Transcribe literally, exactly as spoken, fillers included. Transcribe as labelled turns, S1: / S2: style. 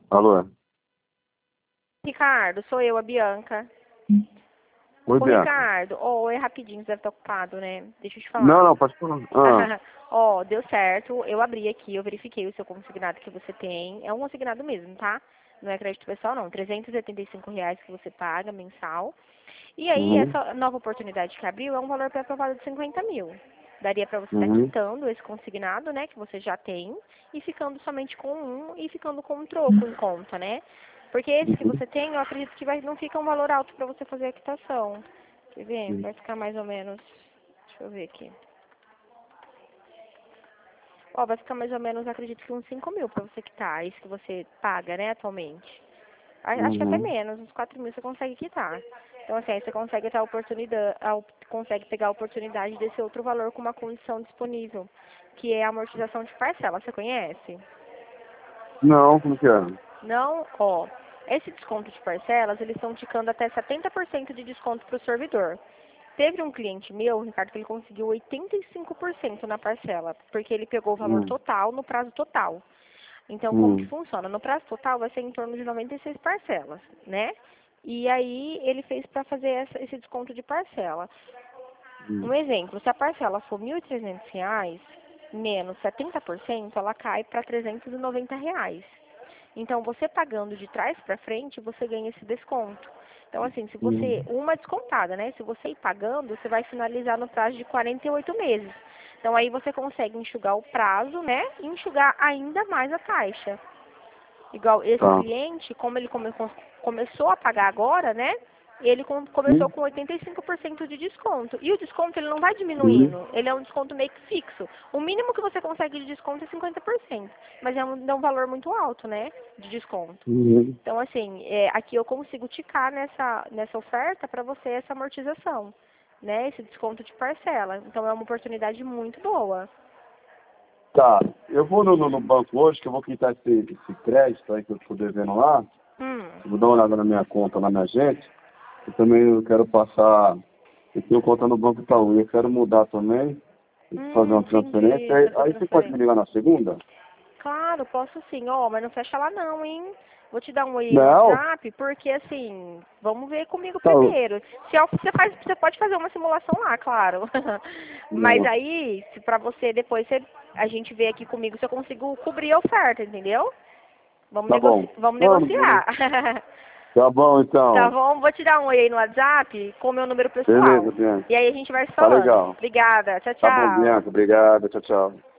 S1: Alô?
S2: Ricardo, sou eu, a Bianca.
S1: Oi,
S2: Ô,
S1: Bianca.
S2: Ricardo, ó, é rapidinho, você deve estar ocupado, né? Deixa eu te
S1: Não,
S2: falar.
S1: não, pode falar. Ah,
S2: Ó, deu certo, eu abri aqui, eu verifiquei o seu consignado que você tem. É um consignado mesmo, tá? Não é crédito pessoal, não. trezentos e oitenta e cinco reais que você paga mensal. E aí,
S1: uhum,
S2: essa nova oportunidade que abriu é um valor pré-aprovado de cinquenta mil. Daria pra você estar
S1: uhum,
S2: quitando esse consignado, né, que você já tem, e ficando somente com um e ficando com um troco em conta, né? Porque esse que
S1: uhum,
S2: você tem, eu acredito que vai, não fica um valor alto pra você fazer a quitação. Quer ver?
S1: uhum.
S2: Vai ficar mais ou menos. Deixa eu ver aqui. Ó, vai ficar mais ou menos, acredito que uns cinco mil pra você quitar. Isso que você paga, né, atualmente. A- Acho que até
S1: Uhum.
S2: menos, uns quatro mil você consegue quitar. Então, assim, aí você consegue ter a oportunidade, a op- consegue pegar a oportunidade desse outro valor com uma condição disponível, que é a amortização de parcela. Você conhece?
S1: Não, como que é?
S2: Não, ó. Esse desconto de parcelas, eles estão ticando até setenta por cento de desconto para o servidor. Teve um cliente meu, Ricardo, que ele conseguiu oitenta e cinco por cento na parcela, porque ele pegou o valor
S1: Hum,
S2: total no prazo total. Então, como que
S1: hum,
S2: funciona? No prazo total vai ser em torno de noventa e seis parcelas, né? E aí ele fez para fazer essa- esse desconto de parcela.
S1: hum,
S2: Um exemplo, se a parcela for mil e trezentos reais, menos setenta por cento, ela cai para trezentos e noventa reais. Então, você pagando de trás para frente, você ganha esse desconto. Então, assim, se você,
S1: hum,
S2: uma descontada, né? Se você ir pagando, você vai finalizar no prazo de quarenta e oito meses. Então, aí você consegue enxugar o prazo, né? E enxugar ainda mais a taxa. Igual esse
S1: tá.
S2: cliente, como ele come- começou a pagar agora, né? Ele com- começou
S1: Hum,
S2: com oitenta e cinco por cento de desconto. E o desconto ele não vai
S1: uhum,
S2: diminuindo. Ele é um desconto meio que fixo. O mínimo que você consegue de desconto é cinquenta por cento. Mas é um, é um valor muito alto, né? De desconto.
S1: uhum.
S2: Então, assim, é, aqui eu consigo ticar nessa, nessa oferta para você essa amortização, né? Esse desconto de parcela. Então, é uma oportunidade muito boa.
S1: Tá, eu vou no, no, no banco hoje, que eu vou quitar esse, esse crédito aí que eu tô devendo lá.
S2: Hum.
S1: Eu vou dar uma olhada na minha conta, na minha agente. E também eu quero passar, eu tenho conta no Banco Itaú, eu quero mudar também, fazer
S2: Hum,
S1: uma transferência.
S2: entendi.
S1: Aí,
S2: Fazer
S1: aí você pode me
S2: transferência.
S1: ligar na segunda?
S2: Claro, posso sim. Ó, mas não fecha lá não, hein? Vou te dar um oi aí no
S1: Não,
S2: WhatsApp, porque assim, vamos ver comigo
S1: tá.
S2: primeiro. Se eu- você faz, você pode fazer uma simulação lá, claro. Mas
S1: Não,
S2: aí, se pra você depois você, a gente vê aqui comigo se eu consigo cobrir a oferta, entendeu? Vamos
S1: tá bom.
S2: negoci vamos
S1: Vamos,
S2: negociar.
S1: tá bom,
S2: Tá
S1: então.
S2: bom? Vou te dar um oi aí no WhatsApp com o meu número
S1: Beleza,
S2: pessoal.
S1: Bianca.
S2: E aí a gente vai se
S1: Tá
S2: falando.
S1: legal.
S2: Obrigada. Tchau,
S1: Tá bom,
S2: tchau.
S1: Bianca. Obrigado. Tchau, tchau.